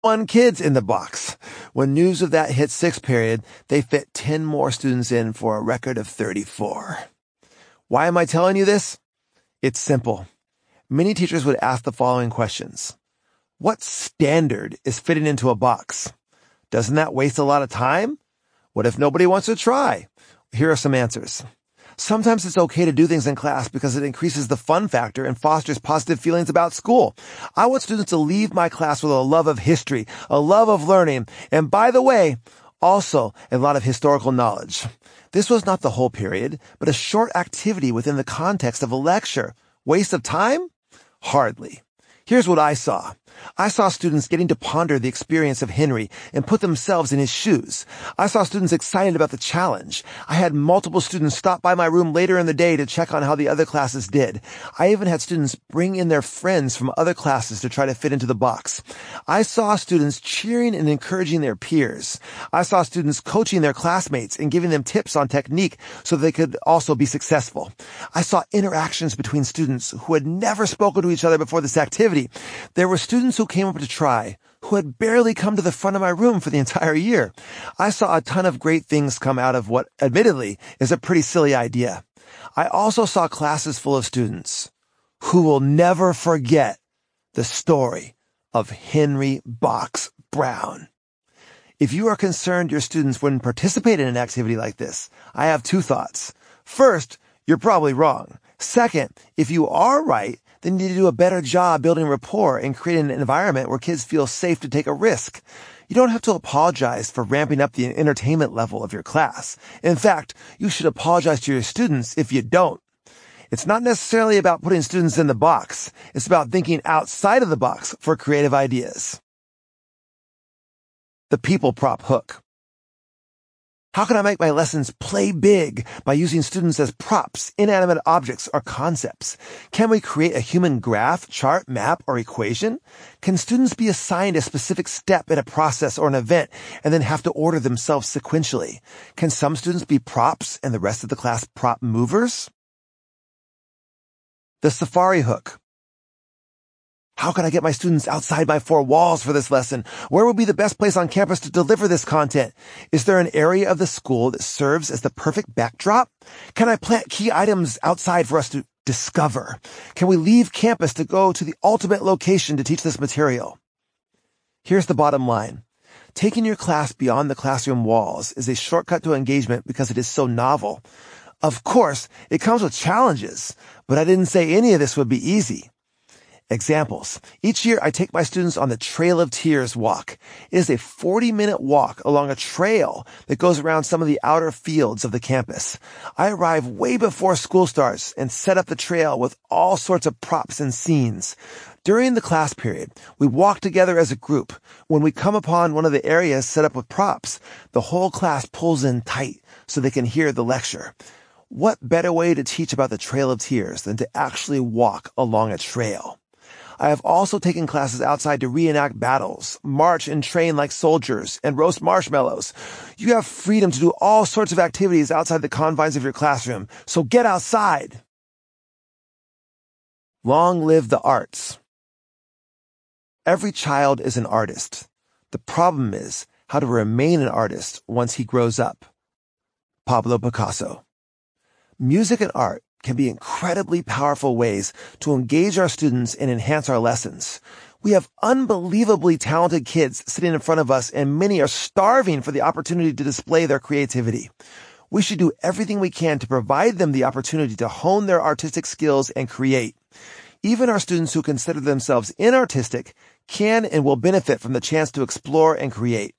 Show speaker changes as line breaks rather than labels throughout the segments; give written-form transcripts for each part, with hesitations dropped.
1 kids in the box. When news of that hit sixth period, they fit 10 more students in for a record of 34. Why am I telling you this? It's simple. Many teachers would ask the following questions. What standard is fitting into a box? Doesn't that waste a lot of time? What if nobody wants to try? Here are some answers. Sometimes it's okay to do things in class because it increases the fun factor and fosters positive feelings about school. I want students to leave my class with a love of history, a love of learning, and by the way, also a lot of historical knowledge. This was not the whole period, but a short activity within the context of a lecture. Waste of time? Hardly. Here's what I saw. I saw students getting to ponder the experience of Henry and put themselves in his shoes. I saw students excited about the challenge. I had multiple students stop by my room later in the day to check on how the other classes did. I even had students bring in their friends from other classes to try to fit into the box. I saw students cheering and encouraging their peers. I saw students coaching their classmates and giving them tips on technique so they could also be successful. I saw interactions between students who had never spoken to each other before this activity. There were students who came up to try, who had barely come to the front of my room for the entire year. I saw a ton of great things come out of what, admittedly, is a pretty silly idea. I also saw classes full of students who will never forget the story of Henry Box Brown. If you are concerned your students wouldn't participate in an activity like this, I have 2 thoughts. First, you're probably wrong. Second, if you are right, then you need to do a better job building rapport and creating an environment where kids feel safe to take a risk. You don't have to apologize for ramping up the entertainment level of your class. In fact, you should apologize to your students if you don't. It's not necessarily about putting students in the box. It's about thinking outside of the box for creative ideas. The people prop hook. How can I make my lessons play big by using students as props, inanimate objects, or concepts? Can we create a human graph, chart, map, or equation? Can students be assigned a specific step in a process or an event and then have to order themselves sequentially? Can some students be props and the rest of the class prop movers? The safari hook. How can I get my students outside my 4 walls for this lesson? Where would be the best place on campus to deliver this content? Is there an area of the school that serves as the perfect backdrop? Can I plant key items outside for us to discover? Can we leave campus to go to the ultimate location to teach this material? Here's the bottom line. Taking your class beyond the classroom walls is a shortcut to engagement because it is so novel. Of course, it comes with challenges, but I didn't say any of this would be easy. Examples. Each year, I take my students on the Trail of Tears walk. It is a 40-minute walk along a trail that goes around some of the outer fields of the campus. I arrive way before school starts and set up the trail with all sorts of props and scenes. During the class period, we walk together as a group. When we come upon one of the areas set up with props, the whole class pulls in tight so they can hear the lecture. What better way to teach about the Trail of Tears than to actually walk along a trail? I have also taken classes outside to reenact battles, march and train like soldiers, and roast marshmallows. You have freedom to do all sorts of activities outside the confines of your classroom, so get outside. Long live the arts. Every child is an artist. The problem is how to remain an artist once he grows up. Pablo Picasso. Music and art can be incredibly powerful ways to engage our students and enhance our lessons. We have unbelievably talented kids sitting in front of us, and many are starving for the opportunity to display their creativity. We should do everything we can to provide them the opportunity to hone their artistic skills and create. Even our students who consider themselves inartistic can and will benefit from the chance to explore and create.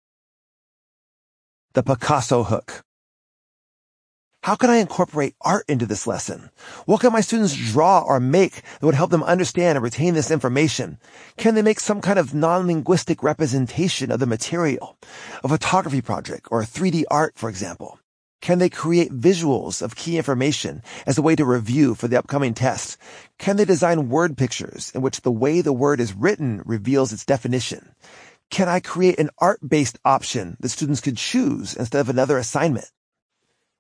The Picasso hook. How can I incorporate art into this lesson? What can my students draw or make that would help them understand and retain this information? Can they make some kind of non-linguistic representation of the material? A photography project or 3D art, for example? Can they create visuals of key information as a way to review for the upcoming test? Can they design word pictures in which the way the word is written reveals its definition? Can I create an art-based option that students could choose instead of another assignment?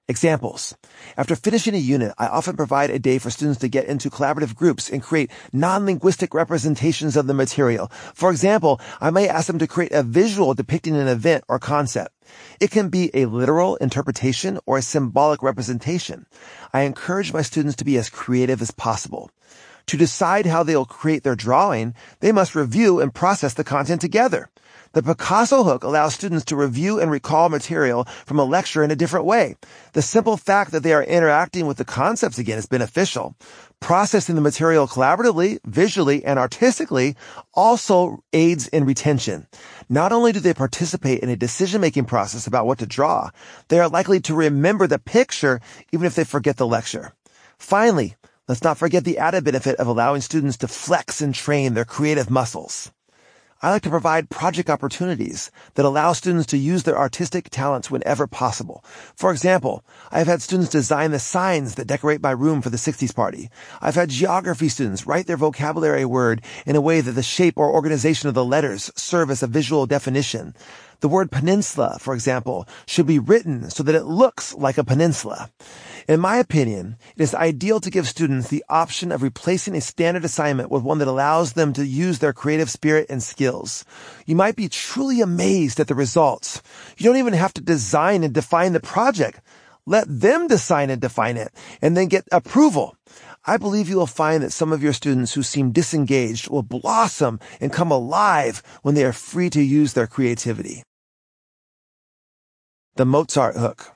Examples. After finishing a unit, I often provide a day for students to get into collaborative groups and create non-linguistic representations of the material. For example, I may ask them to create a visual depicting an event or concept. It can be a literal interpretation or a symbolic representation. I encourage my students to be as creative as possible. To decide how they'll create their drawing, they must review and process the content together. The Picasso hook allows students to review and recall material from a lecture in a different way. The simple fact that they are interacting with the concepts again is beneficial. Processing the material collaboratively, visually, and artistically also aids in retention. Not only do they participate in a decision-making process about what to draw, they are likely to remember the picture even if they forget the lecture. Finally, let's not forget the added benefit of allowing students to flex and train their creative muscles. I like to provide project opportunities that allow students to use their artistic talents whenever possible. For example, I have had students design the signs that decorate my room for the 60s party. I've had geography students write their vocabulary word in a way that the shape or organization of the letters serve as a visual definition. The word peninsula, for example, should be written so that it looks like a peninsula. In my opinion, it is ideal to give students the option of replacing a standard assignment with one that allows them to use their creative spirit and skills. You might be truly amazed at the results. You don't even have to design and define the project. Let them design and define it, and then get approval. I believe you will find that some of your students who seem disengaged will blossom and come alive when they are free to use their creativity. The Mozart hook.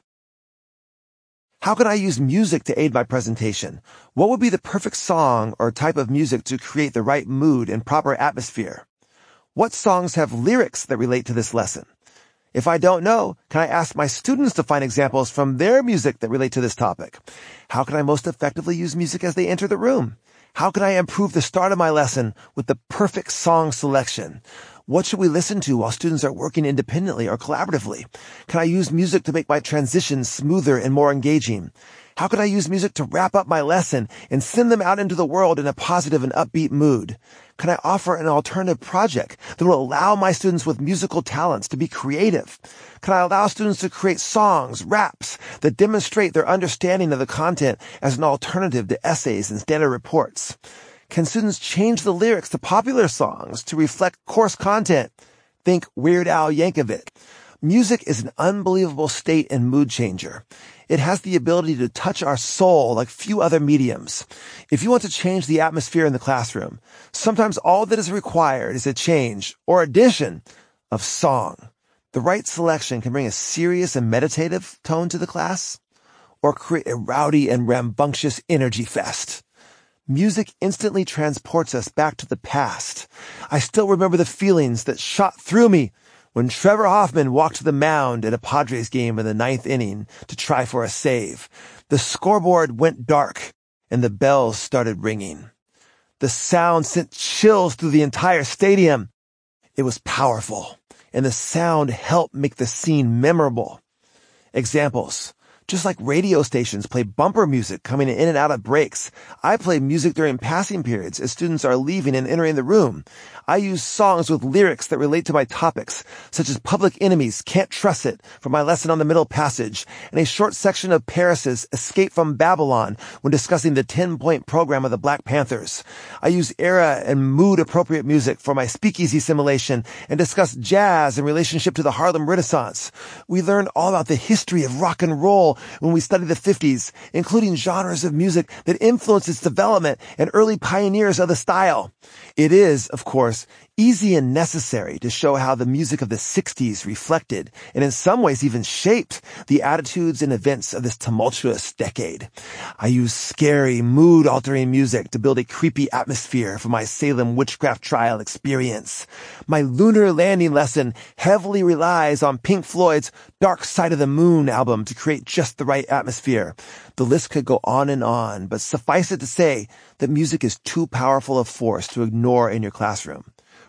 How can I use music to aid my presentation? What would be the perfect song or type of music to create the right mood and proper atmosphere? What songs have lyrics that relate to this lesson? If I don't know, can I ask my students to find examples from their music that relate to this topic? How can I most effectively use music as they enter the room? How can I improve the start of my lesson with the perfect song selection? What should we listen to while students are working independently or collaboratively? Can I use music to make my transitions smoother and more engaging? How can I use music to wrap up my lesson and send them out into the world in a positive and upbeat mood? Can I offer an alternative project that will allow my students with musical talents to be creative? Can I allow students to create songs, raps that demonstrate their understanding of the content as an alternative to essays and standard reports? Can students change the lyrics to popular songs to reflect course content? Think Weird Al Yankovic. Music is an unbelievable state and mood changer. It has the ability to touch our soul like few other mediums. If you want to change the atmosphere in the classroom, sometimes all that is required is a change or addition of song. The right selection can bring a serious and meditative tone to the class or create a rowdy and rambunctious energy fest. Music instantly transports us back to the past. I still remember the feelings that shot through me when Trevor Hoffman walked to the mound at a Padres game in the 9th inning to try for a save. The scoreboard went dark and the bells started ringing. The sound sent chills through the entire stadium. It was powerful, and the sound helped make the scene memorable. Examples. Just like radio stations play bumper music coming in and out of breaks, I play music during passing periods as students are leaving and entering the room. I use songs with lyrics that relate to my topics, such as Public Enemy's Can't Trust It for my lesson on the Middle Passage, and a short section of Paris's Escape from Babylon when discussing the 10-point program of the Black Panthers. I use era and mood-appropriate music for my speakeasy simulation and discuss jazz in relationship to the Harlem Renaissance. We learn all about the history of rock and roll when we study the 50s, including genres of music that influenced its development and early pioneers of the style. It is, of course, easy and necessary to show how the music of the 60s reflected, and in some ways even shaped, the attitudes and events of this tumultuous decade. I use scary, mood-altering music to build a creepy atmosphere for my Salem witchcraft trial experience. My lunar landing lesson heavily relies on Pink Floyd's Dark Side of the Moon album to create just the right atmosphere. The list could go on, but suffice it to say that music is too powerful a force to ignore in your classroom.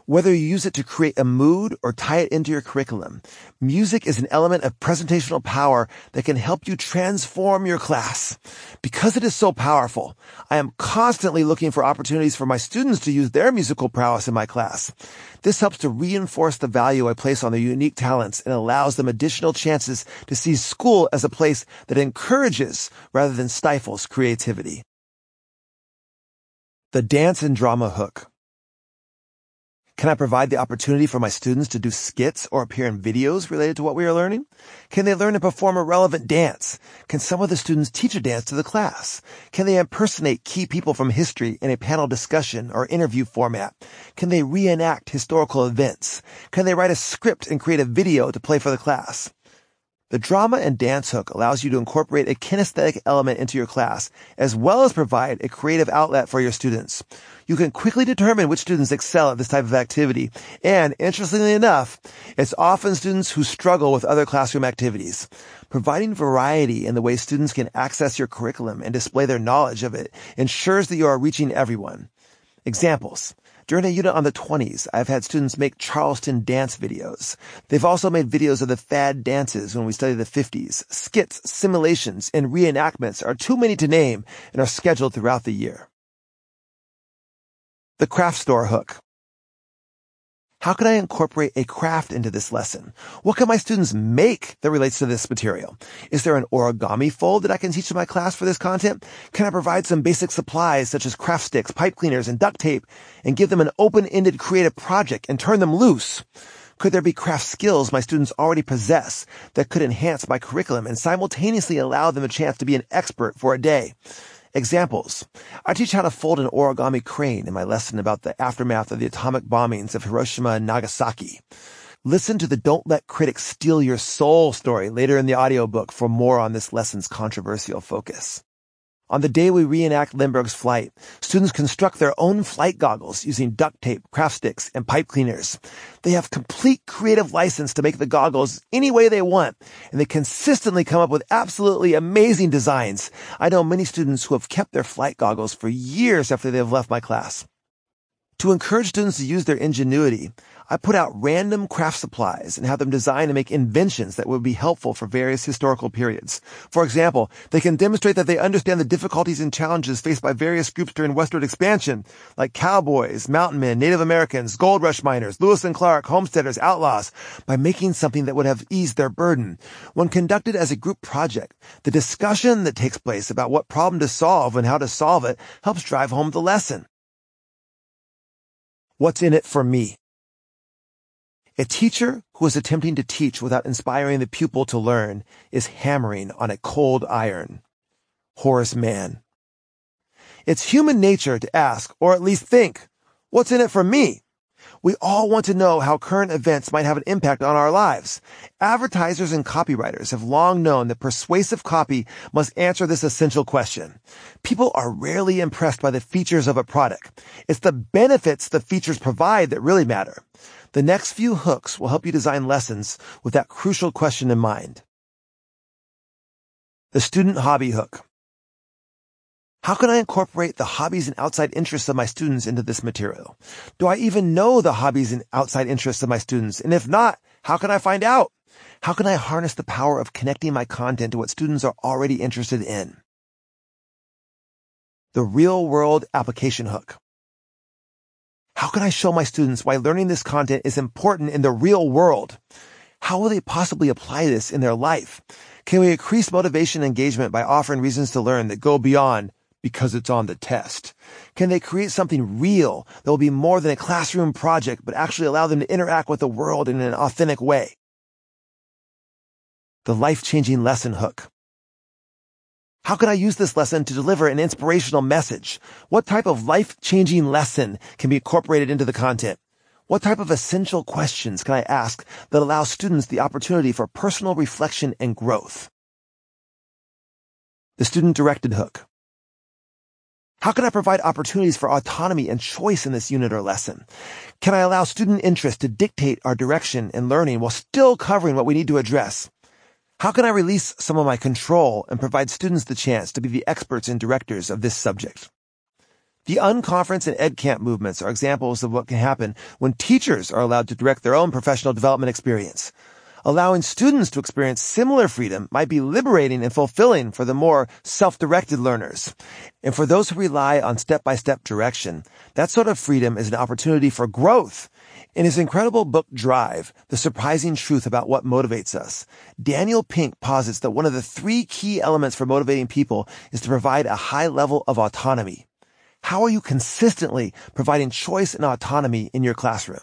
Whether you use it to create a mood or tie it into your curriculum, music is an element of presentational power that can help you transform your class. Because it is so powerful, I am constantly looking for opportunities for my students to use their musical prowess in my class. This helps to reinforce the value I place on their unique talents and allows them additional chances to see school as a place that encourages rather than stifles creativity. The dance and drama hook. Can I provide the opportunity for my students to do skits or appear in videos related to what we are learning? Can they learn to perform a relevant dance? Can some of the students teach a dance to the class? Can they impersonate key people from history in a panel discussion or interview format? Can they reenact historical events? Can they write a script and create a video to play for the class? The drama and dance hook allows you to incorporate a kinesthetic element into your class, as well as provide a creative outlet for your students. You can quickly determine which students excel at this type of activity, and interestingly enough, it's often students who struggle with other classroom activities. Providing variety in the way students can access your curriculum and display their knowledge of it ensures that you are reaching everyone. Examples. During a unit on the 20s, I've had students make Charleston dance videos. They've also made videos of the fad dances when we study the 50s. Skits, simulations, and reenactments are too many to name and are scheduled throughout the year. The craft store hook. How can I incorporate a craft into this lesson? What can my students make that relates to this material? Is there an origami fold that I can teach to my class for this content? Can I provide some basic supplies such as craft sticks, pipe cleaners, and duct tape and give them an open-ended creative project and turn them loose? Could there be craft skills my students already possess that could enhance my curriculum and simultaneously allow them a chance to be an expert for a day? Examples. I teach how to fold an origami crane in my lesson about the aftermath of the atomic bombings of Hiroshima and Nagasaki. Listen to the Don't Let Critics Steal Your Soul story later in the audiobook for more on this lesson's controversial focus. On the day we reenact Lindbergh's flight, students construct their own flight goggles using duct tape, craft sticks, and pipe cleaners. They have complete creative license to make the goggles any way they want, and they consistently come up with absolutely amazing designs. I know many students who have kept their flight goggles for years after they have left my class. To encourage students to use their ingenuity, I put out random craft supplies and have them design and make inventions that would be helpful for various historical periods. For example, they can demonstrate that they understand the difficulties and challenges faced by various groups during westward expansion, like cowboys, mountain men, Native Americans, gold rush miners, Lewis and Clark, homesteaders, outlaws, by making something that would have eased their burden. When conducted as a group project, the discussion that takes place about what problem to solve and how to solve it helps drive home the lesson. What's in it for me? A teacher who is attempting to teach without inspiring the pupil to learn is hammering on a cold iron. Horace Mann. It's human nature to ask, or at least think, what's in it for me? We all want to know how current events might have an impact on our lives. Advertisers and copywriters have long known that persuasive copy must answer this essential question. People are rarely impressed by the features of a product. It's the benefits the features provide that really matter. The next few hooks will help you design lessons with that crucial question in mind. The student hobby hook. How can I incorporate the hobbies and outside interests of my students into this material? Do I even know the hobbies and outside interests of my students? And if not, how can I find out? How can I harness the power of connecting my content to what students are already interested in? The real-world application hook. How can I show my students why learning this content is important in the real world? How will they possibly apply this in their life? Can we increase motivation and engagement by offering reasons to learn that go beyond because it's on the test? Can they create something real that will be more than a classroom project, but actually allow them to interact with the world in an authentic way? The life-changing lesson hook. How can I use this lesson to deliver an inspirational message? What type of life-changing lesson can be incorporated into the content? What type of essential questions can I ask that allow students the opportunity for personal reflection and growth? The student-directed hook. How can I provide opportunities for autonomy and choice in this unit or lesson? Can I allow student interest to dictate our direction and learning while still covering what we need to address? How can I release some of my control and provide students the chance to be the experts and directors of this subject? The unconference and EdCamp movements are examples of what can happen when teachers are allowed to direct their own professional development experience. Allowing students to experience similar freedom might be liberating and fulfilling for the more self-directed learners. And for those who rely on step-by-step direction, that sort of freedom is an opportunity for growth. In his incredible book, Drive, The Surprising Truth About What Motivates Us, Daniel Pink posits that one of the 3 key elements for motivating people is to provide a high level of autonomy. How are you consistently providing choice and autonomy in your classroom?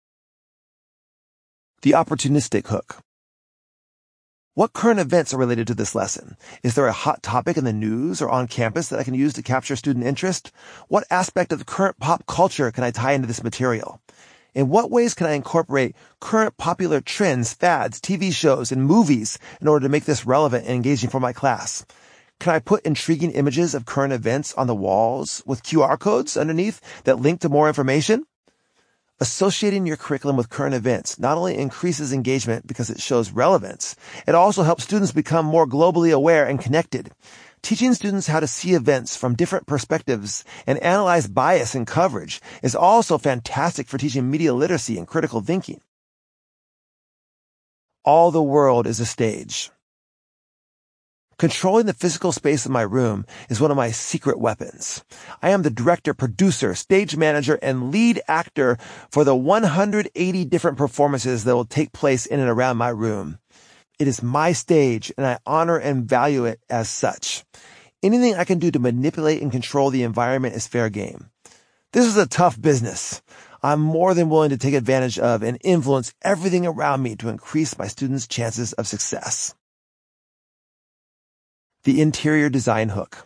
The opportunistic hook. What current events are related to this lesson? Is there a hot topic in the news or on campus that I can use to capture student interest? What aspect of the current pop culture can I tie into this material? In what ways can I incorporate current popular trends, fads, TV shows, and movies in order to make this relevant and engaging for my class? Can I put intriguing images of current events on the walls with QR codes underneath that link to more information? Associating your curriculum with current events not only increases engagement because it shows relevance, it also helps students become more globally aware and connected. Teaching students how to see events from different perspectives and analyze bias in coverage is also fantastic for teaching media literacy and critical thinking. All the world is a stage. Controlling the physical space of my room is one of my secret weapons. I am the director, producer, stage manager, and lead actor for the 180 different performances that will take place in and around my room. It is my stage, and I honor and value it as such. Anything I can do to manipulate and control the environment is fair game. This is a tough business. I'm more than willing to take advantage of and influence everything around me to increase my students' chances of success. The interior design hook.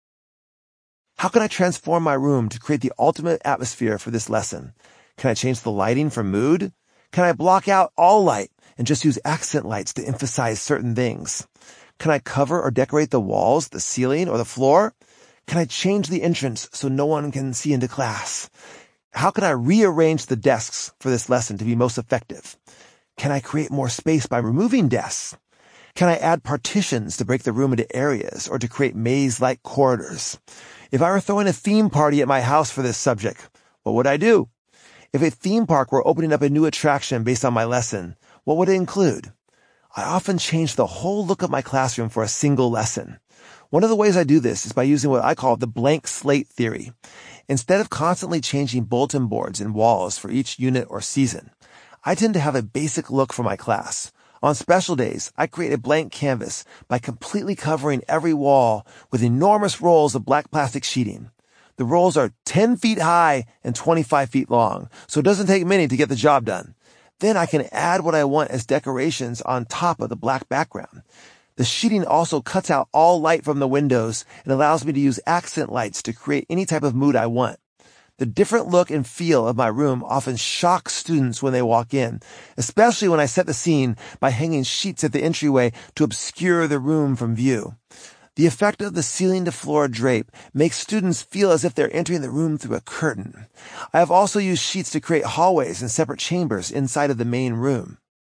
How can I transform my room to create the ultimate atmosphere for this lesson? Can I change the lighting for mood? Can I block out all light and just use accent lights to emphasize certain things? Can I cover or decorate the walls, the ceiling, or the floor? Can I change the entrance so no one can see into class? How can I rearrange the desks for this lesson to be most effective? Can I create more space by removing desks? Can I add partitions to break the room into areas or to create maze-like corridors? If I were throwing a theme party at my house for this subject, what would I do? If a theme park were opening up a new attraction based on my lesson, what would it include? I often change the whole look of my classroom for a single lesson. One of the ways I do this is by using what I call the blank slate theory. Instead of constantly changing bulletin boards and walls for each unit or season, I tend to have a basic look for my class. On special days, I create a blank canvas by completely covering every wall with enormous rolls of black plastic sheeting. The rolls are 10 feet high and 25 feet long, so it doesn't take many to get the job done. Then I can add what I want as decorations on top of the black background. The sheeting also cuts out all light from the windows and allows me to use accent lights to create any type of mood I want. The different look and feel of my room often shocks students when they walk in, especially when I set the scene by hanging sheets at the entryway to obscure the room from view. The effect of the ceiling-to-floor drape makes students feel as if they're entering the room through a curtain. I have also used sheets to create hallways and separate chambers inside of the main room.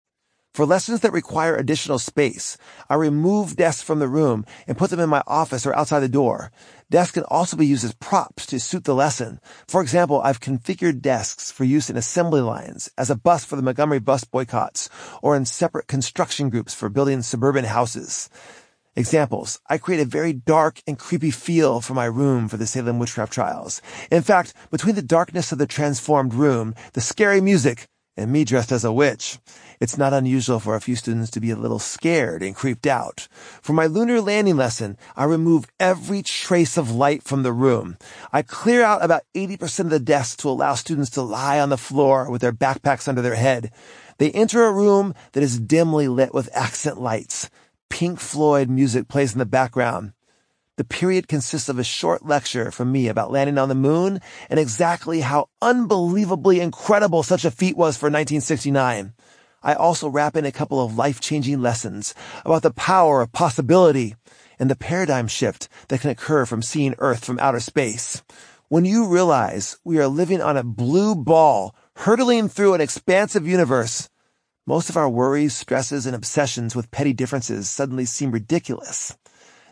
For lessons that require additional space, I remove desks from the room and put them in my office or outside the door. Desks can also be used as props to suit the lesson. For example, I've configured desks for use in assembly lines, as a bus for the Montgomery bus boycotts, or in separate construction groups for building suburban houses. Examples: I create a very dark and creepy feel for my room for the Salem witchcraft trials. In fact, between the darkness of the transformed room, the scary music, and me dressed as a witch, it's not unusual for a few students to be a little scared and creeped out. For my lunar landing lesson, I remove every trace of light from the room. I clear out about 80% of the desks to allow students to lie on the floor with their backpacks under their head. They enter a room that is dimly lit with accent lights. Pink Floyd music plays in the background. The period consists of a short lecture from me about landing on the moon and exactly how unbelievably incredible such a feat was for 1969. I also wrap in a couple of life-changing lessons about the power of possibility and the paradigm shift that can occur from seeing Earth from outer space. When you realize we are living on a blue ball hurtling through an expansive universe, most of our worries, stresses, and obsessions with petty differences suddenly seem ridiculous.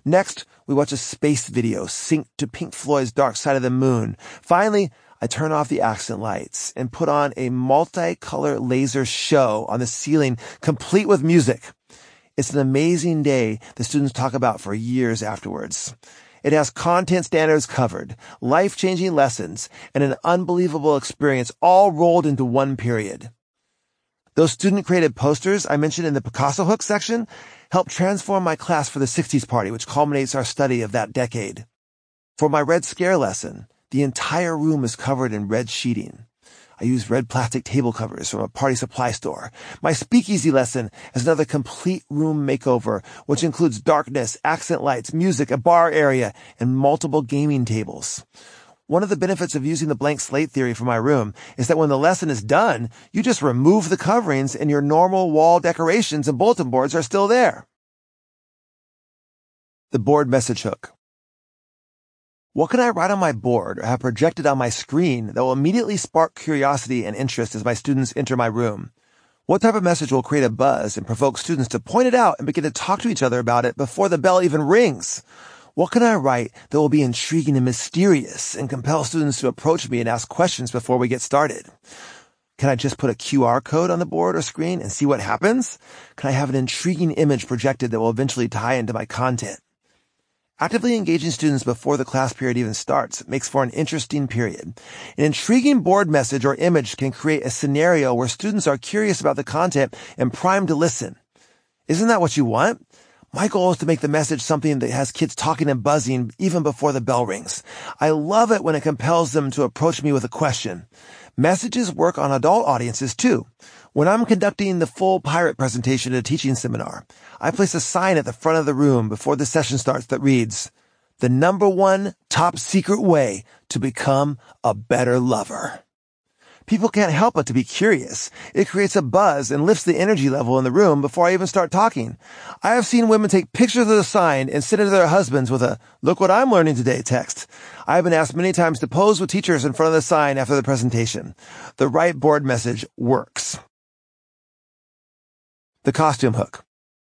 Next, we watch a space video synced to Pink Floyd's Dark Side of the Moon. Finally, I turn off the accent lights and put on a multicolor laser show on the ceiling, complete with music. It's an amazing day the students talk about for years afterwards. It has content standards covered, life-changing lessons, and an unbelievable experience all rolled into one period. Those student-created posters I mentioned in the Picasso Hook section helped transform my class for the 60s party, which culminates our study of that decade. For my Red Scare lesson, the entire room is covered in red sheeting. I use red plastic table covers from a party supply store. My speakeasy lesson is another complete room makeover, which includes darkness, accent lights, music, a bar area, and multiple gaming tables. One of the benefits of using the blank slate theory for my room is that when the lesson is done, you just remove the coverings and your normal wall decorations and bulletin boards are still there. The board message hook. What can I write on my board or have projected on my screen that will immediately spark curiosity and interest as my students enter my room? What type of message will create a buzz and provoke students to point it out and begin to talk to each other about it before the bell even rings? What can I write that will be intriguing and mysterious and compel students to approach me and ask questions before we get started? Can I just put a QR code on the board or screen and see what happens? Can I have an intriguing image projected that will eventually tie into my content? Actively engaging students before the class period even starts makes for an interesting period. An intriguing board message or image can create a scenario where students are curious about the content and primed to listen. Isn't that what you want? My goal is to make the message something that has kids talking and buzzing even before the bell rings. I love it when it compels them to approach me with a question. Messages work on adult audiences too. When I'm conducting the full pirate presentation at a teaching seminar, I place a sign at the front of the room before the session starts that reads, "The #1 top secret way to become a better lover." People can't help but to be curious. It creates a buzz and lifts the energy level in the room before I even start talking. I have seen women take pictures of the sign and send it to their husbands with a "look what I'm learning today" text. I have been asked many times to pose with teachers in front of the sign after the presentation. The right board message works. The costume hook.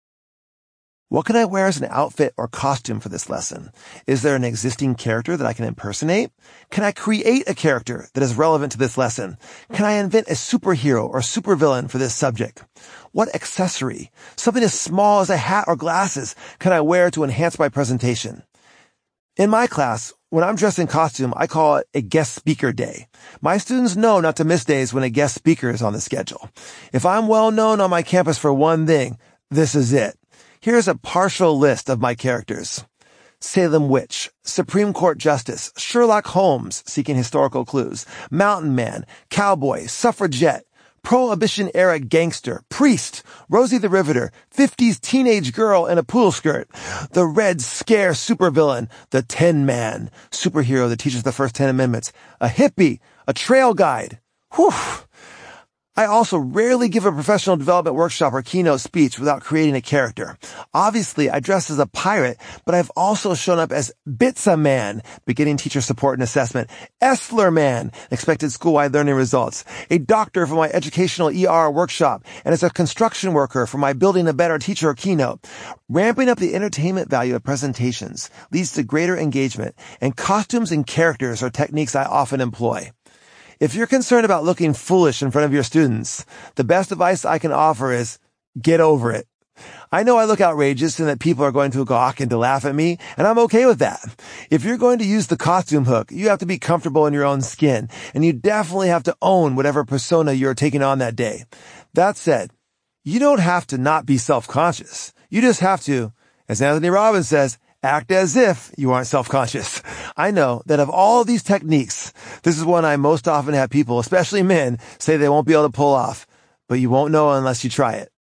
What can I wear as an outfit or costume for this lesson? Is there an existing character that I can impersonate? Can I create a character that is relevant to this lesson? Can I invent a superhero or supervillain for this subject? What accessory, something as small as a hat or glasses, can I wear to enhance my presentation? In my class, when I'm dressed in costume, I call it a guest speaker day. My students know not to miss days when a guest speaker is on the schedule. If I'm well known on my campus for one thing, this is it. Here's a partial list of my characters. Salem Witch, Supreme Court Justice, Sherlock Holmes seeking historical clues, Mountain Man, Cowboy, Suffragette, Prohibition-era gangster, priest, Rosie the Riveter, 50s teenage girl in a poodle skirt, the Red Scare supervillain, the Tin Man, superhero that teaches the first 10 amendments, a hippie, a trail guide. Whew! I also rarely give a professional development workshop or keynote speech without creating a character. Obviously, I dress as a pirate, but I've also shown up as Bitsa Man, beginning teacher support and assessment, Essler Man, expected school-wide learning results, a doctor for my educational ER workshop, and as a construction worker for my Building a Better Teacher keynote. Ramping up the entertainment value of presentations leads to greater engagement, and costumes and characters are techniques I often employ. If you're concerned about looking foolish in front of your students, the best advice I can offer is get over it. I know I look outrageous and that people are going to gawk and to laugh at me, and I'm okay with that. If you're going to use the costume hook, you have to be comfortable in your own skin, and you definitely have to own whatever persona you're taking on that day. That said, you don't have to not be self-conscious. You just have to, as Anthony Robbins says, act as if you aren't self-conscious. I know that of all these techniques, this is one I most often have people, especially men, say they won't be able to pull off, but you won't know unless you try it.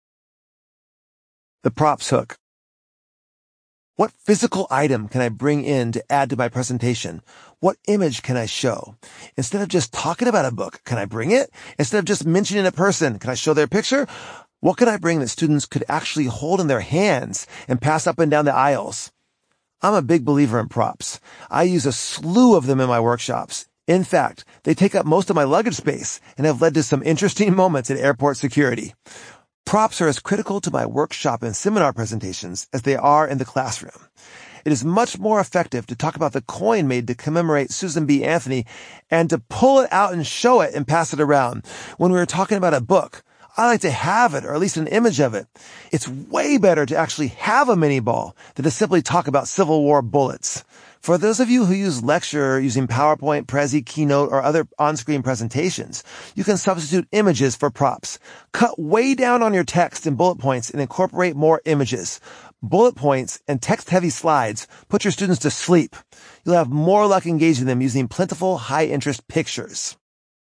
The props hook. What physical item can I bring in to add to my presentation? What image can I show? Instead of just talking about a book, can I bring it? Instead of just mentioning a person, can I show their picture? What can I bring that students could actually hold in their hands and pass up and down the aisles? I'm a big believer in props. I use a slew of them in my workshops. In fact, they take up most of my luggage space and have led to some interesting moments at airport security. Props are as critical to my workshop and seminar presentations as they are in the classroom. It is much more effective to talk about the coin made to commemorate Susan B. Anthony and to pull it out and show it and pass it around. When we were talking about a book, I like to have it, or at least an image of it. It's way better to actually have a mini ball than to simply talk about Civil War bullets. For those of you who use lecture using PowerPoint, Prezi, Keynote, or other on-screen presentations, you can substitute images for props. Cut way down on your text and bullet points and incorporate more images. Bullet points and text-heavy slides put your students to sleep. You'll have more luck engaging them using plentiful, high-interest pictures.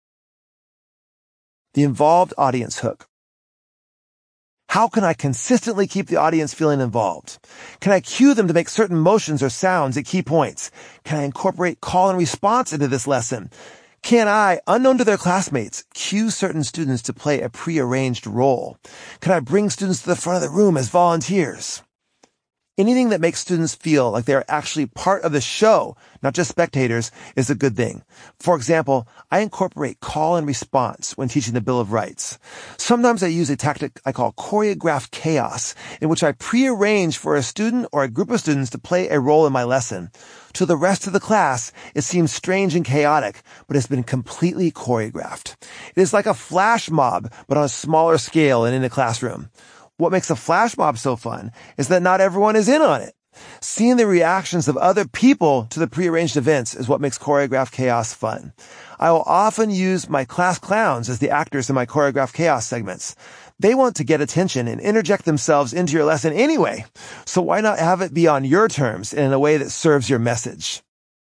The involved audience hook. How can I consistently keep the audience feeling involved? Can I cue them to make certain motions or sounds at key points? Can I incorporate call and response into this lesson? Can I, unknown to their classmates, cue certain students to play a prearranged role? Can I bring students to the front of the room as volunteers? Anything that makes students feel like they are actually part of the show, not just spectators, is a good thing. For example, I incorporate call and response when teaching the Bill of Rights. Sometimes I use a tactic I call choreographed chaos, in which I prearrange for a student or a group of students to play a role in my lesson. To the rest of the class, it seems strange and chaotic, but it's been completely choreographed. It is like a flash mob, but on a smaller scale and in a classroom. What makes a flash mob so fun is that not everyone is in on it. Seeing the reactions of other people to the prearranged events is what makes choreographed chaos fun. I will often use my class clowns as the actors in my choreographed chaos segments. They want to get attention and interject themselves into your lesson anyway, so why not have it be on your terms and in a way that serves your message?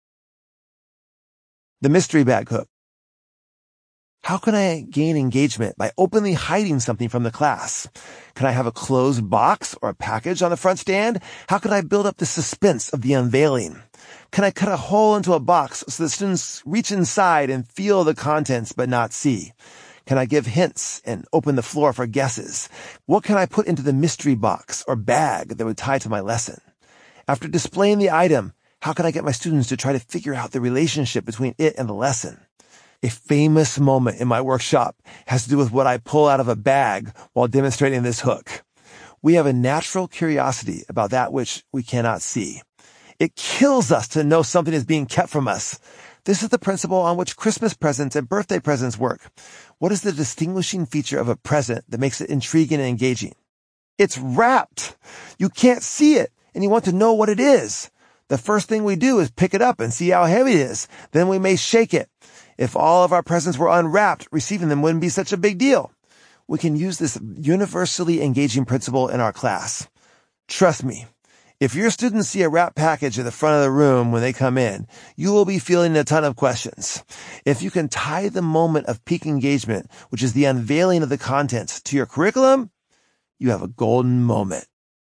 The mystery bag hook. How can I gain engagement by openly hiding something from the class? Can I have a closed box or a package on the front stand? How can I build up the suspense of the unveiling? Can I cut a hole into a box so that students reach inside and feel the contents but not see? Can I give hints and open the floor for guesses? What can I put into the mystery box or bag that would tie to my lesson? After displaying the item, how can I get my students to try to figure out the relationship between it and the lesson? A famous moment in my workshop has to do with what I pull out of a bag while demonstrating this hook. We have a natural curiosity about that which we cannot see. It kills us to know something is being kept from us. This is the principle on which Christmas presents and birthday presents work. What is the distinguishing feature of a present that makes it intriguing and engaging? It's wrapped. You can't see it, and you want to know what it is. The first thing we do is pick it up and see how heavy it is. Then we may shake it. If all of our presents were unwrapped, receiving them wouldn't be such a big deal. We can use this universally engaging principle in our class. Trust me, if your students see a wrapped package at the front of the room when they come in, you will be feeling a ton of questions. If you can tie the moment of peak engagement, which is the unveiling of the contents, to your curriculum, you have a golden moment.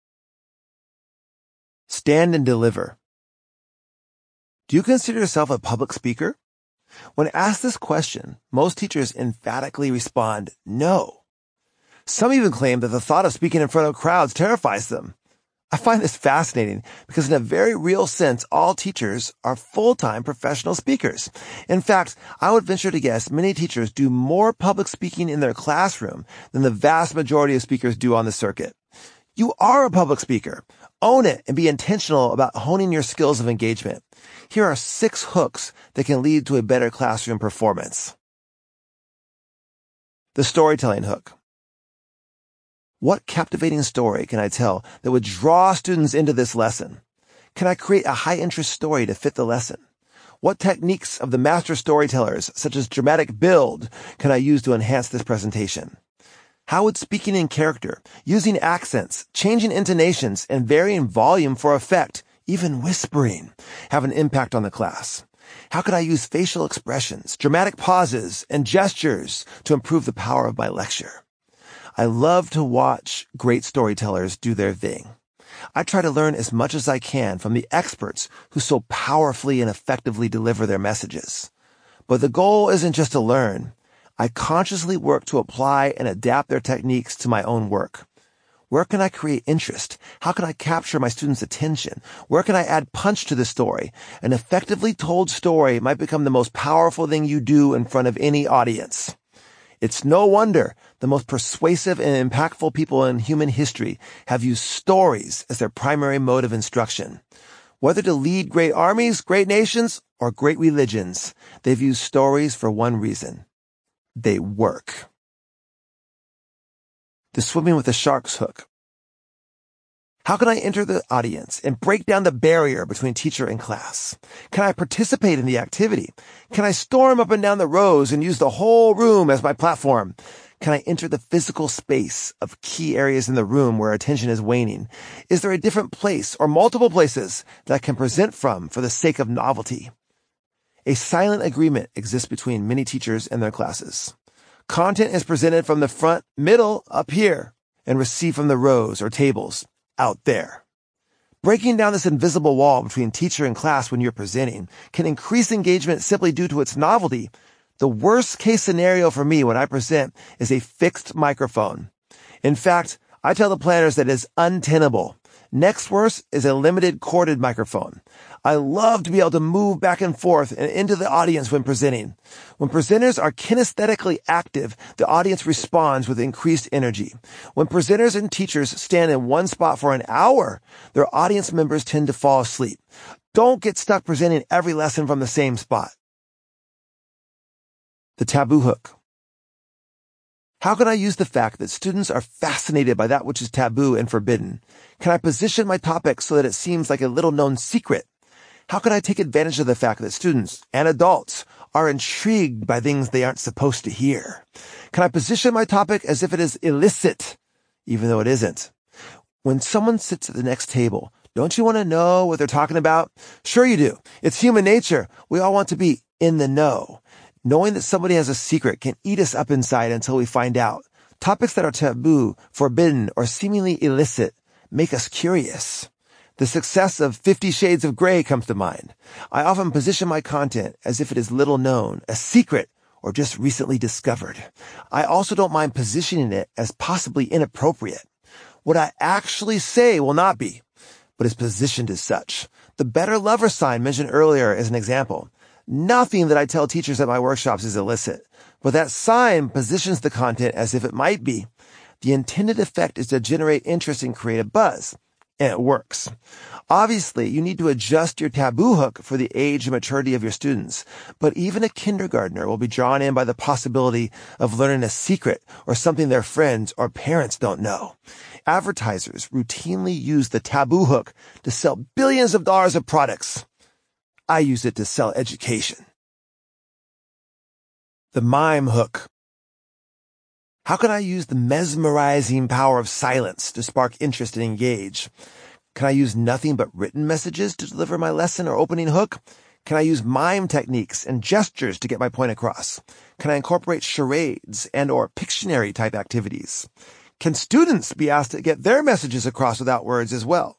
Stand and deliver. Do you consider yourself a public speaker? When asked this question, most teachers emphatically respond, no. Some even claim that the thought of speaking in front of crowds terrifies them. I find this fascinating because in a very real sense, all teachers are full-time professional speakers. In fact, I would venture to guess many teachers do more public speaking in their classroom than the vast majority of speakers do on the circuit. You are a public speaker. Own it and be intentional about honing your skills of engagement. Here are 6 hooks that can lead to a better classroom performance. The storytelling hook. What captivating story can I tell that would draw students into this lesson? Can I create a high-interest story to fit the lesson? What techniques of the master storytellers, such as dramatic build, can I use to enhance this presentation? How would speaking in character, using accents, changing intonations, and varying volume for effect, even whispering, have an impact on the class? How could I use facial expressions, dramatic pauses, and gestures to improve the power of my lecture? I love to watch great storytellers do their thing. I try to learn as much as I can from the experts who so powerfully and effectively deliver their messages. But the goal isn't just to learn. I consciously work to apply and adapt their techniques to my own work. Where can I create interest? How can I capture my students' attention? Where can I add punch to the story? An effectively told story might become the most powerful thing you do in front of any audience. It's no wonder the most persuasive and impactful people in human history have used stories as their primary mode of instruction. Whether to lead great armies, great nations, or great religions, they've used stories for one reason. They work. The swimming with the shark's hook. How can I enter the audience and break down the barrier between teacher and class? Can I participate in the activity? Can I storm up and down the rows and use the whole room as my platform? Can I enter the physical space of key areas in the room where attention is waning? Is there a different place or multiple places that I can present from for the sake of novelty? A silent agreement exists between many teachers and their classes. Content is presented from the front, middle, up here, and received from the rows or tables out there. Breaking down this invisible wall between teacher and class when you're presenting can increase engagement simply due to its novelty. The worst case scenario for me when I present is a fixed microphone. In fact, I tell the planners that it is untenable. Next worst is a limited corded microphone. I love to be able to move back and forth and into the audience when presenting. When presenters are kinesthetically active, the audience responds with increased energy. When presenters and teachers stand in one spot for an hour, their audience members tend to fall asleep. Don't get stuck presenting every lesson from the same spot. The taboo hook. How can I use the fact that students are fascinated by that which is taboo and forbidden? Can I position my topic so that it seems like a little-known secret? How can I take advantage of the fact that students and adults are intrigued by things they aren't supposed to hear? Can I position my topic as if it is illicit, even though it isn't? When someone sits at the next table, don't you want to know what they're talking about? Sure you do. It's human nature. We all want to be in the know. Knowing that somebody has a secret can eat us up inside until we find out. Topics that are taboo, forbidden, or seemingly illicit make us curious. The success of 50 Shades of Grey comes to mind. I often position my content as if it is little known, a secret, or just recently discovered. I also don't mind positioning it as possibly inappropriate. What I actually say will not be, but is positioned as such. The better lover sign mentioned earlier is an example. Nothing that I tell teachers at my workshops is illicit, but that sign positions the content as if it might be. The intended effect is to generate interest and create a buzz, and it works. Obviously, you need to adjust your taboo hook for the age and maturity of your students, but even a kindergartner will be drawn in by the possibility of learning a secret or something their friends or parents don't know. Advertisers routinely use the taboo hook to sell billions of dollars of products. I use it to sell education. The mime hook. How can I use the mesmerizing power of silence to spark interest and engage? Can I use nothing but written messages to deliver my lesson or opening hook? Can I use mime techniques and gestures to get my point across? Can I incorporate charades and or Pictionary type activities? Can students be asked to get their messages across without words as well?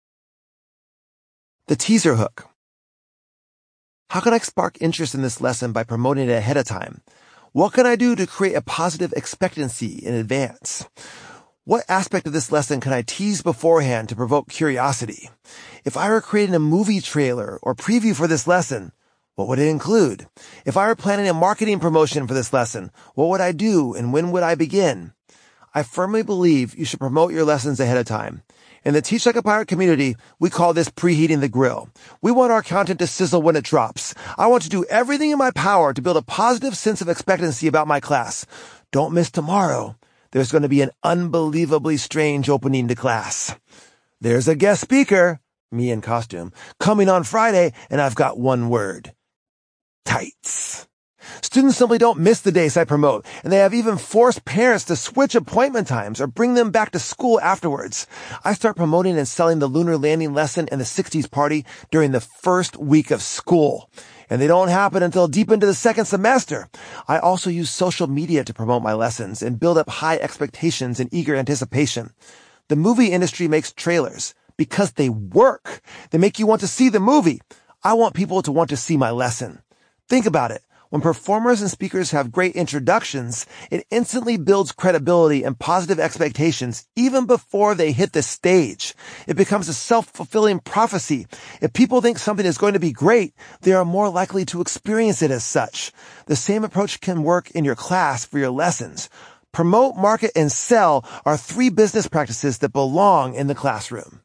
The teaser hook. How can I spark interest in this lesson by promoting it ahead of time? What can I do to create a positive expectancy in advance? What aspect of this lesson can I tease beforehand to provoke curiosity? If I were creating a movie trailer or preview for this lesson, what would it include? If I were planning a marketing promotion for this lesson, what would I do and when would I begin? I firmly believe you should promote your lessons ahead of time. In the Teach Like a Pirate community, we call this preheating the grill. We want our content to sizzle when it drops. I want to do everything in my power to build a positive sense of expectancy about my class. Don't miss tomorrow. There's going to be an unbelievably strange opening to class. There's a guest speaker, me in costume, coming on Friday, and I've got one word. Tights. Students simply don't miss the days I promote, and they have even forced parents to switch appointment times or bring them back to school afterwards. I start promoting and selling the lunar landing lesson and the 60s party during the first week of school, and they don't happen until deep into the second semester. I also use social media to promote my lessons and build up high expectations and eager anticipation. The movie industry makes trailers because they work. They make you want to see the movie. I want people to want to see my lesson. Think about it. When performers and speakers have great introductions, it instantly builds credibility and positive expectations even before they hit the stage. It becomes a self-fulfilling prophecy. If people think something is going to be great, they are more likely to experience it as such. The same approach can work in your class for your lessons. Promote, market, and sell are 3 business practices that belong in the classroom.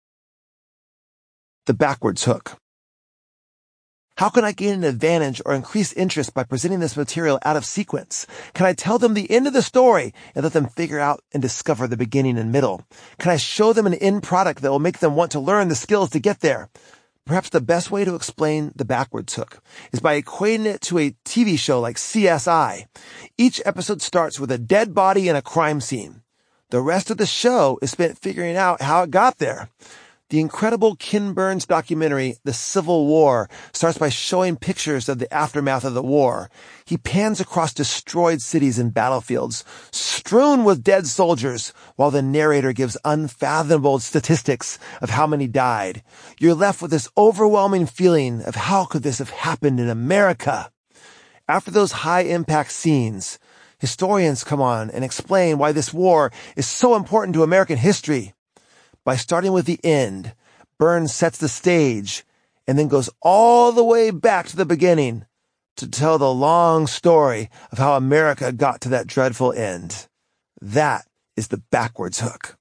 The backwards hook. How can I gain an advantage or increase interest by presenting this material out of sequence? Can I tell them the end of the story and let them figure out and discover the beginning and middle? Can I show them an end product that will make them want to learn the skills to get there? Perhaps the best way to explain the backwards hook is by equating it to a TV show like CSI. Each episode starts with a dead body in a crime scene. The rest of the show is spent figuring out how it got there. The incredible Ken Burns documentary, The Civil War, starts by showing pictures of the aftermath of the war. He pans across destroyed cities and battlefields, strewn with dead soldiers, while the narrator gives unfathomable statistics of how many died. You're left with this overwhelming feeling of how could this have happened in America? After those high-impact scenes, historians come on and explain why this war is so important to American history. By starting with the end, Burns sets the stage and then goes all the way back to the beginning to tell the long story of how America got to that dreadful end. That is the backwards hook.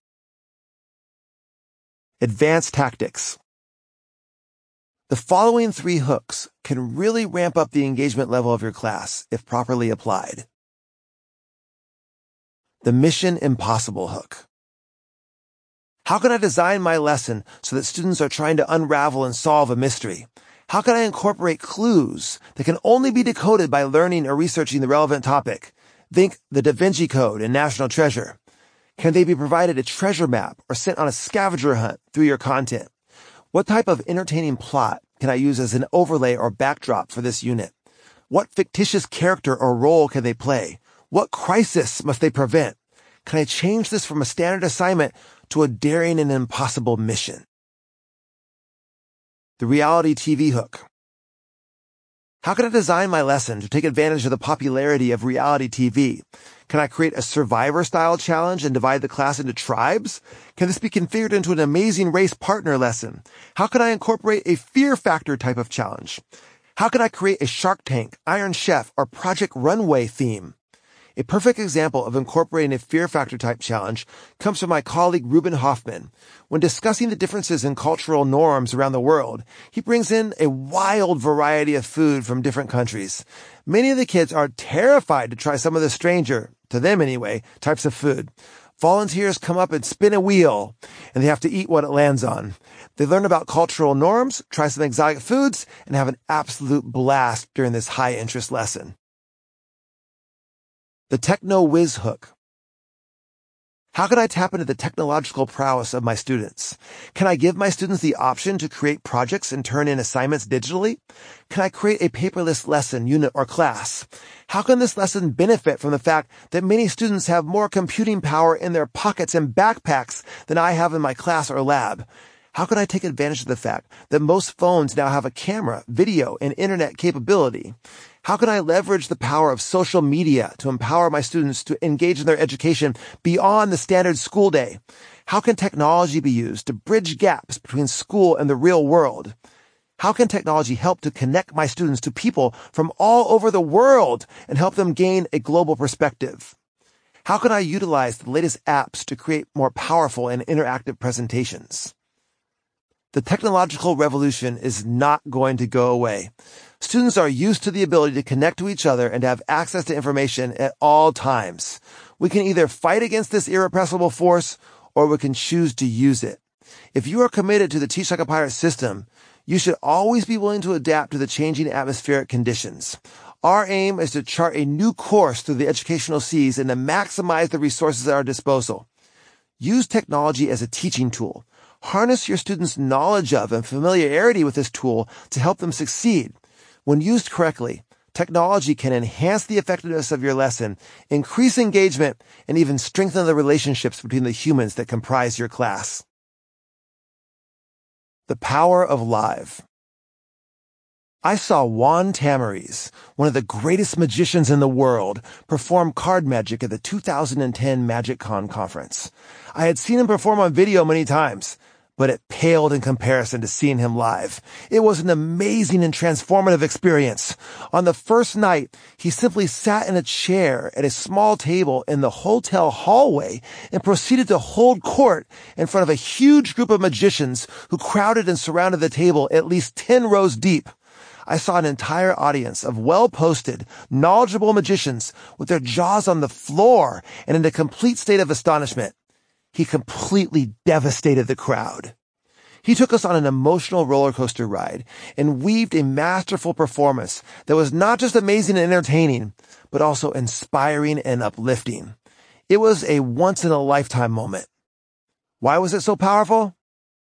Advanced tactics. The following 3 hooks can really ramp up the engagement level of your class if properly applied. The Mission Impossible hook. How can I design my lesson so that students are trying to unravel and solve a mystery? How can I incorporate clues that can only be decoded by learning or researching the relevant topic? Think the Da Vinci Code and National Treasure. Can they be provided a treasure map or sent on a scavenger hunt through your content? What type of entertaining plot can I use as an overlay or backdrop for this unit? What fictitious character or role can they play? What crisis must they prevent? Can I change this from a standard assignment to a daring and impossible mission? The reality TV hook. How can I design my lesson to take advantage of the popularity of reality TV? Can I create a Survivor-style challenge and divide the class into tribes? Can this be configured into an Amazing Race partner lesson? How can I incorporate a Fear Factor type of challenge? How can I create a Shark Tank, Iron Chef, or Project Runway theme? A perfect example of incorporating a Fear Factor type challenge comes from my colleague Reuben Hoffman. When discussing the differences in cultural norms around the world, he brings in a wild variety of food from different countries. Many of the kids are terrified to try some of the stranger, to them anyway, types of food. Volunteers come up and spin a wheel, and they have to eat what it lands on. They learn about cultural norms, try some exotic foods, and have an absolute blast during this high-interest lesson. The Techno Whiz hook. How can I tap into the technological prowess of my students? Can I give my students the option to create projects and turn in assignments digitally? Can I create a paperless lesson, unit, or class? How can this lesson benefit from the fact that many students have more computing power in their pockets and backpacks than I have in my class or lab? How can I take advantage of the fact that most phones now have a camera, video, and internet capability? How can I leverage the power of social media to empower my students to engage in their education beyond the standard school day? How can technology be used to bridge gaps between school and the real world? How can technology help to connect my students to people from all over the world and help them gain a global perspective? How can I utilize the latest apps to create more powerful and interactive presentations? The technological revolution is not going to go away. Students are used to the ability to connect to each other and to have access to information at all times. We can either fight against this irrepressible force or we can choose to use it. If you are committed to the Teach Like a Pirate system, you should always be willing to adapt to the changing atmospheric conditions. Our aim is to chart a new course through the educational seas and to maximize the resources at our disposal. Use technology as a teaching tool. Harness your students' knowledge of and familiarity with this tool to help them succeed. When used correctly, technology can enhance the effectiveness of your lesson, increase engagement, and even strengthen the relationships between the humans that comprise your class. The power of live. I saw Juan Tamariz, one of the greatest magicians in the world, perform card magic at the 2010 MagicCon conference. I had seen him perform on video many times, but it paled in comparison to seeing him live. It was an amazing and transformative experience. On the first night, he simply sat in a chair at a small table in the hotel hallway and proceeded to hold court in front of a huge group of magicians who crowded and surrounded the table at least 10 rows deep. I saw an entire audience of well-posted, knowledgeable magicians with their jaws on the floor and in a complete state of astonishment. He completely devastated the crowd. He took us on an emotional roller coaster ride and weaved a masterful performance that was not just amazing and entertaining, but also inspiring and uplifting. It was a once-in-a-lifetime moment. Why was it so powerful?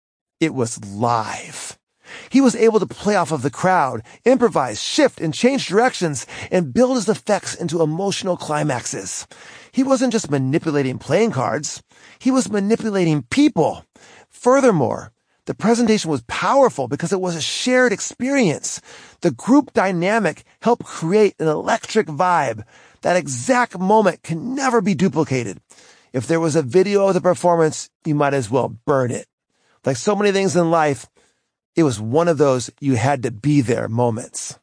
It was live. He was able to play off of the crowd, improvise, shift, and change directions, and build his effects into emotional climaxes. He wasn't just manipulating playing cards. He was manipulating people. Furthermore, the presentation was powerful because it was a shared experience. The group dynamic helped create an electric vibe. That exact moment can never be duplicated. If there was a video of the performance, you might as well burn it. Like so many things in life, it was one of those you had to be there moments.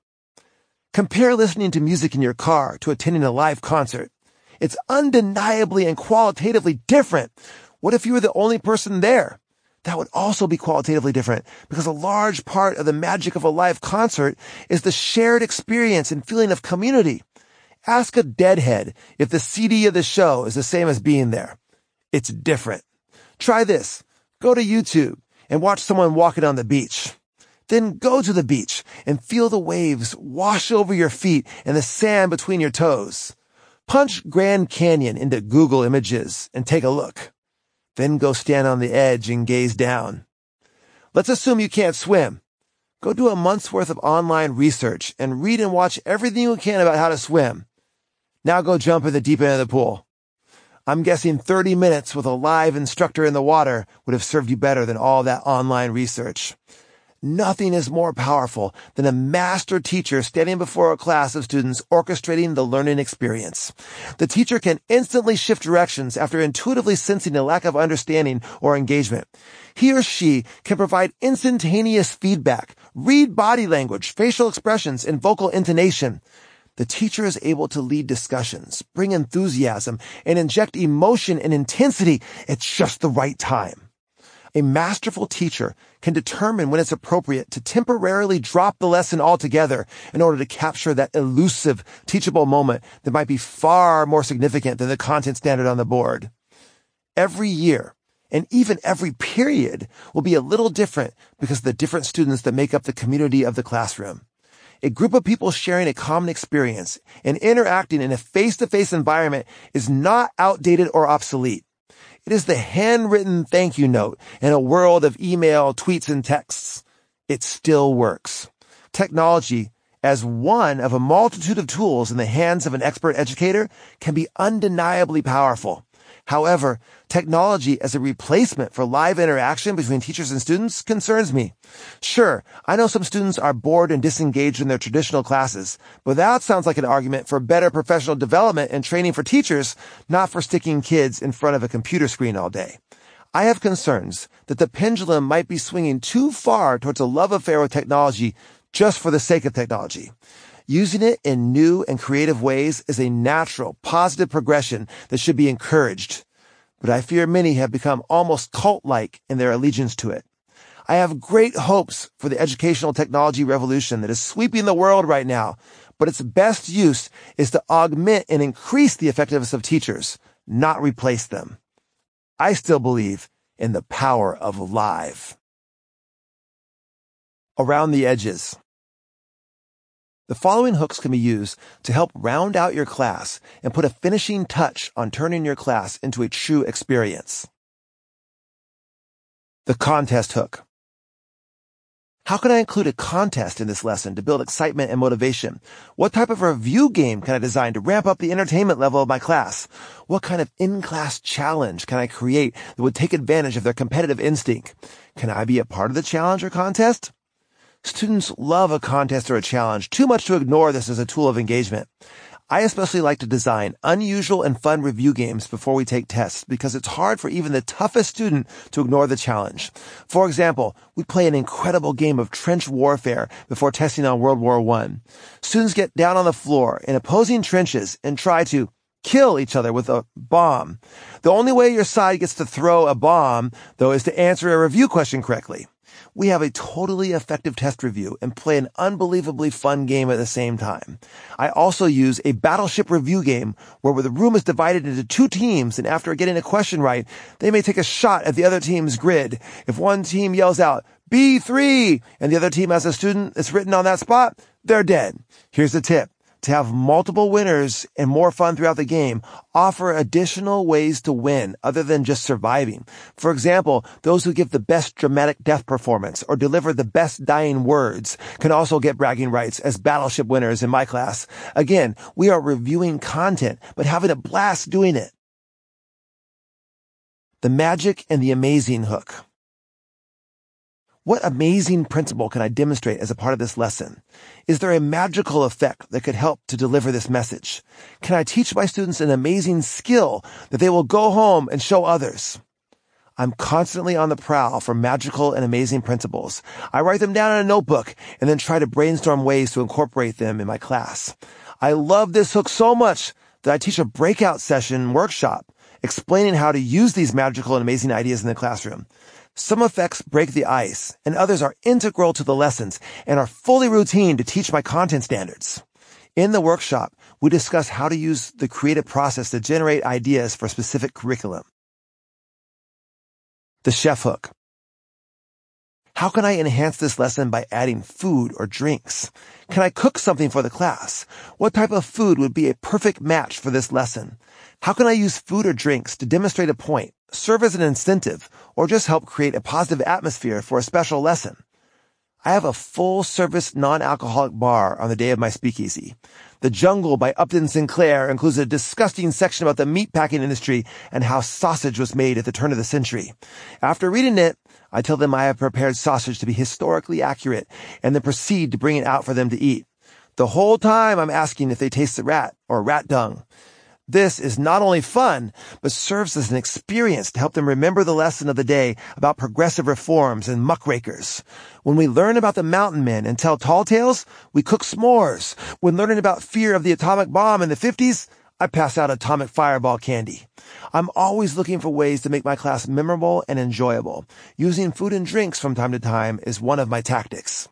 Compare listening to music in your car to attending a live concert. It's undeniably and qualitatively different. What if you were the only person there? That would also be qualitatively different because a large part of the magic of a live concert is the shared experience and feeling of community. Ask a deadhead if the CD of the show is the same as being there. It's different. Try this. Go to YouTube and watch someone walking on the beach. Then go to the beach and feel the waves wash over your feet and the sand between your toes. Punch Grand Canyon into Google Images and take a look. Then go stand on the edge and gaze down. Let's assume you can't swim. Go do a month's worth of online research and read and watch everything you can about how to swim. Now go jump in the deep end of the pool. I'm guessing 30 minutes with a live instructor in the water would have served you better than all that online research. Nothing is more powerful than a master teacher standing before a class of students orchestrating the learning experience. The teacher can instantly shift directions after intuitively sensing a lack of understanding or engagement. He or she can provide instantaneous feedback, read body language, facial expressions, and vocal intonation. The teacher is able to lead discussions, bring enthusiasm, and inject emotion and intensity at just the right time. A masterful teacher can determine when it's appropriate to temporarily drop the lesson altogether in order to capture that elusive, teachable moment that might be far more significant than the content standard on the board. Every year, and even every period, will be a little different because of the different students that make up the community of the classroom. A group of people sharing a common experience and interacting in a face-to-face environment is not outdated or obsolete. It is the handwritten thank you note in a world of email, tweets, and texts. It still works. Technology, as one of a multitude of tools in the hands of an expert educator, can be undeniably powerful. However, technology as a replacement for live interaction between teachers and students concerns me. Sure, I know some students are bored and disengaged in their traditional classes, but that sounds like an argument for better professional development and training for teachers, not for sticking kids in front of a computer screen all day. I have concerns that the pendulum might be swinging too far towards a love affair with technology just for the sake of technology. Using it in new and creative ways is a natural, positive progression that should be encouraged. But I fear many have become almost cult-like in their allegiance to it. I have great hopes for the educational technology revolution that is sweeping the world right now, but its best use is to augment and increase the effectiveness of teachers, not replace them. I still believe in the power of live. Around the edges. The following hooks can be used to help round out your class and put a finishing touch on turning your class into a true experience. The contest hook. How can I include a contest in this lesson to build excitement and motivation? What type of review game can I design to ramp up the entertainment level of my class? What kind of in-class challenge can I create that would take advantage of their competitive instinct? Can I be a part of the challenge or contest? Students love a contest or a challenge, too much to ignore this as a tool of engagement. I especially like to design unusual and fun review games before we take tests because it's hard for even the toughest student to ignore the challenge. For example, we play an incredible game of trench warfare before testing on World War I. Students get down on the floor in opposing trenches and try to kill each other with a bomb. The only way your side gets to throw a bomb, though, is to answer a review question correctly. We have a totally effective test review and play an unbelievably fun game at the same time. I also use a battleship review game where the room is divided into two teams, and after getting a question right, they may take a shot at the other team's grid. If one team yells out, B3, and the other team has a student that's written on that spot, they're dead. Here's the tip. To have multiple winners and more fun throughout the game, offer additional ways to win other than just surviving. For example, those who give the best dramatic death performance or deliver the best dying words can also get bragging rights as battleship winners in my class. Again, we are reviewing content, but having a blast doing it. The magic and the amazing hook. What amazing principle can I demonstrate as a part of this lesson? Is there a magical effect that could help to deliver this message? Can I teach my students an amazing skill that they will go home and show others? I'm constantly on the prowl for magical and amazing principles. I write them down in a notebook and then try to brainstorm ways to incorporate them in my class. I love this hook so much that I teach a breakout session workshop explaining how to use these magical and amazing ideas in the classroom. Some effects break the ice, and others are integral to the lessons and are fully routine to teach my content standards. In the workshop, we discuss how to use the creative process to generate ideas for specific curriculum. The chef hook. How can I enhance this lesson by adding food or drinks? Can I cook something for the class? What type of food would be a perfect match for this lesson? How can I use food or drinks to demonstrate a point, serve as an incentive, or just help create a positive atmosphere for a special lesson? I have a full-service non-alcoholic bar on the day of my speakeasy. The Jungle by Upton Sinclair includes a disgusting section about the meatpacking industry and how sausage was made at the turn of the century. After reading it, I tell them I have prepared sausage to be historically accurate and then proceed to bring it out for them to eat. The whole time I'm asking if they taste the rat or rat dung. This is not only fun, but serves as an experience to help them remember the lesson of the day about progressive reforms and muckrakers. When we learn about the mountain men and tell tall tales, we cook s'mores. When learning about fear of the atomic bomb in the 50s, I pass out atomic fireball candy. I'm always looking for ways to make my class memorable and enjoyable. Using food and drinks from time to time is one of my tactics.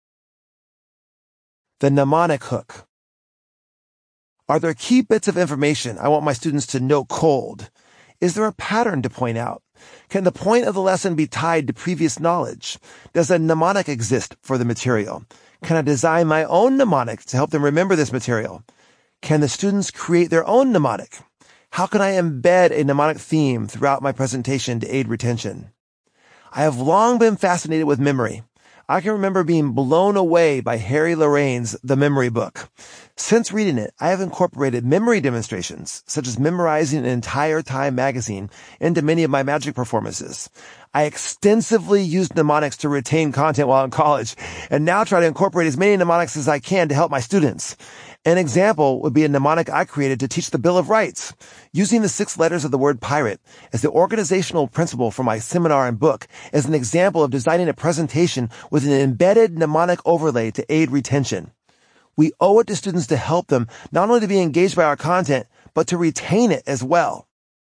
The mnemonic hook. Are there key bits of information I want my students to know cold? Is there a pattern to point out? Can the point of the lesson be tied to previous knowledge? Does a mnemonic exist for the material? Can I design my own mnemonic to help them remember this material? Can the students create their own mnemonic? How can I embed a mnemonic theme throughout my presentation to aid retention? I have long been fascinated with memory. I can remember being blown away by Harry Lorraine's The Memory Book. Since reading it, I have incorporated memory demonstrations, such as memorizing an entire Time magazine, into many of my magic performances. I extensively used mnemonics to retain content while in college, and now try to incorporate as many mnemonics as I can to help my students. An example would be a mnemonic I created to teach the Bill of Rights, using the 6 letters of the word pirate as the organizational principle for my seminar and book as an example of designing a presentation with an embedded mnemonic overlay to aid retention. We owe it to students to help them not only to be engaged by our content, but to retain it as well.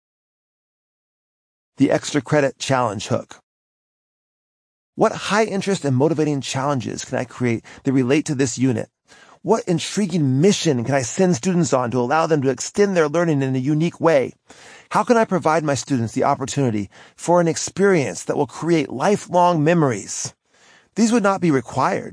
The extra credit challenge hook. What high interest and motivating challenges can I create that relate to this unit? What intriguing mission can I send students on to allow them to extend their learning in a unique way? How can I provide my students the opportunity for an experience that will create lifelong memories? These would not be required,